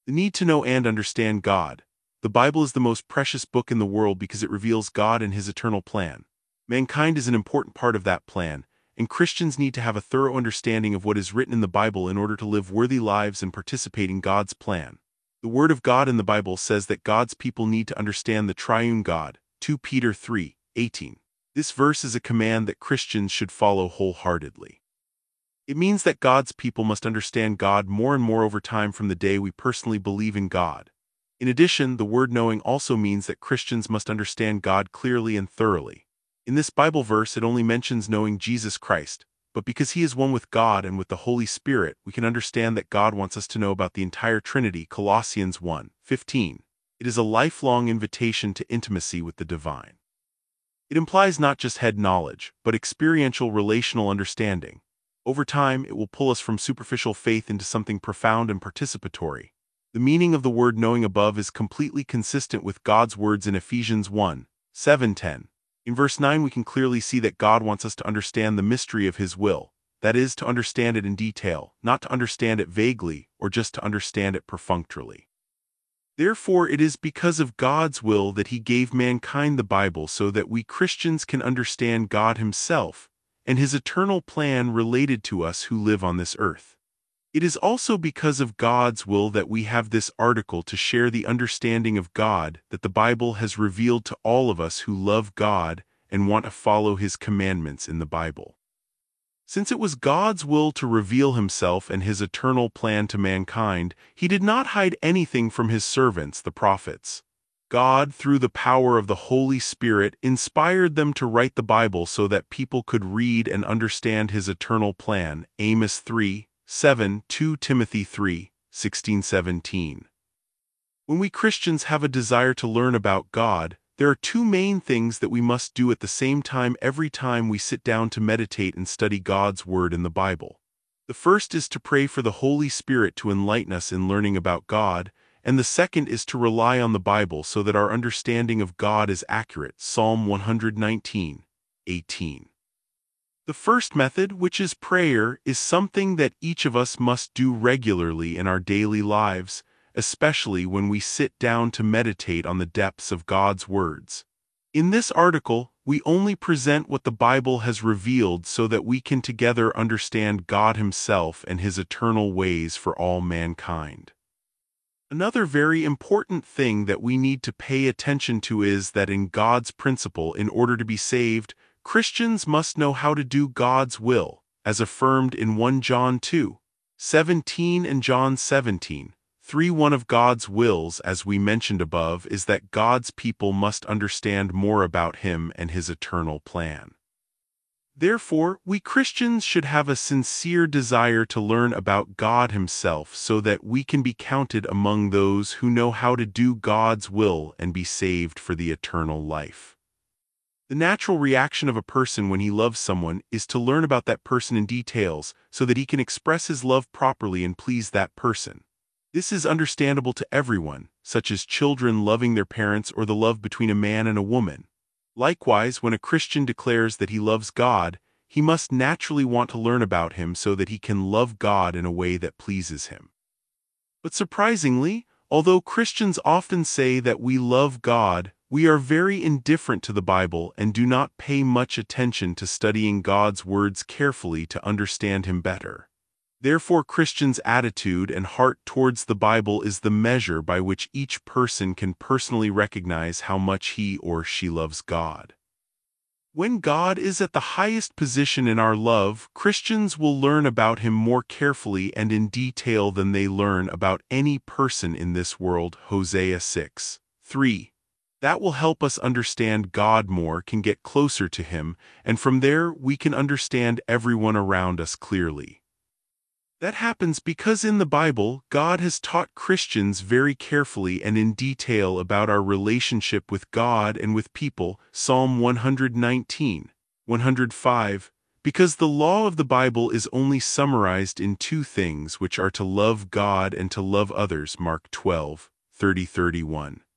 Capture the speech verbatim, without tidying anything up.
The need to know and understand God. The Bible is the most precious book in the world because it reveals God and His eternal plan. Mankind is an important part of that plan, and Christians need to have a thorough understanding of what is written in the Bible in order to live worthy lives and participate in God's plan. The Word of God in the Bible says that God's people need to understand the triune God, Second Peter three eighteen. This verse is a command that Christians should follow wholeheartedly. It means that God's people must understand God more and more over time from the day we personally believe in God. In addition, the word knowing also means that Christians must understand God clearly and thoroughly. In this Bible verse, it only mentions knowing Jesus Christ, but because He is one with God and with the Holy Spirit, we can understand that God wants us to know about the entire Trinity, Colossians one fifteen. It is a lifelong invitation to intimacy with the divine. It implies not just head knowledge, but experiential relational understanding. Over time, it will pull us from superficial faith into something profound and participatory. The meaning of the word knowing above is completely consistent with God's words in Ephesians one seven ten. In verse nine, we can clearly see that God wants us to understand the mystery of His will, that is, to understand it in detail, not to understand it vaguely or just to understand it perfunctorily. Therefore, it is because of God's will that He gave mankind the Bible so that we Christians can understand God Himself and His eternal plan related to us who live on this earth. It is also because of God's will that we have this article to share the understanding of God that the Bible has revealed to all of us who love God and want to follow His commandments in the Bible. Since it was God's will to reveal Himself and His eternal plan to mankind, He did not hide anything from His servants, the prophets. God, through the power of the Holy Spirit, inspired them to write the Bible so that people could read and understand His eternal plan. Amos three seven, Second Timothy three sixteen seventeen. When we Christians have a desire to learn about God, there are two main things that we must do at the same time every time we sit down to meditate and study God's Word in the Bible. The first is to pray for the Holy Spirit to enlighten us in learning about God, and the second is to rely on the Bible so that our understanding of God is accurate. Psalm one nineteen eighteen. The first method, which is prayer, is something that each of us must do regularly in our daily lives, especially when we sit down to meditate on the depths of God's words. In this article, we only present what the Bible has revealed so that we can together understand God Himself and His eternal ways for all mankind. Another very important thing that we need to pay attention to is that in God's principle, in order to be saved, Christians must know how to do God's will, as affirmed in First John two seventeen and John seventeen three. One of God's wills, as we mentioned above, is that God's people must understand more about Him and His eternal plan. Therefore, we Christians should have a sincere desire to learn about God Himself so that we can be counted among those who know how to do God's will and be saved for the eternal life. The natural reaction of a person when he loves someone is to learn about that person in details so that he can express his love properly and please that person. This is understandable to everyone, such as children loving their parents or the love between a man and a woman. Likewise, when a Christian declares that he loves God, he must naturally want to learn about Him so that he can love God in a way that pleases Him. But surprisingly, although Christians often say that we love God, we are very indifferent to the Bible and do not pay much attention to studying God's words carefully to understand Him better. Therefore, Christians' attitude and heart towards the Bible is the measure by which each person can personally recognize how much he or she loves God. When God is at the highest position in our love, Christians will learn about Him more carefully and in detail than they learn about any person in this world. Hosea six three. That will help us understand God more, can get closer to Him, and from there we can understand everyone around us clearly. That happens because in the Bible, God has taught Christians very carefully and in detail about our relationship with God and with people. Psalm one nineteen, one oh five. Because the law of the Bible is only summarized in two things, which are to love God and to love others. Mark twelve thirty thirty-one.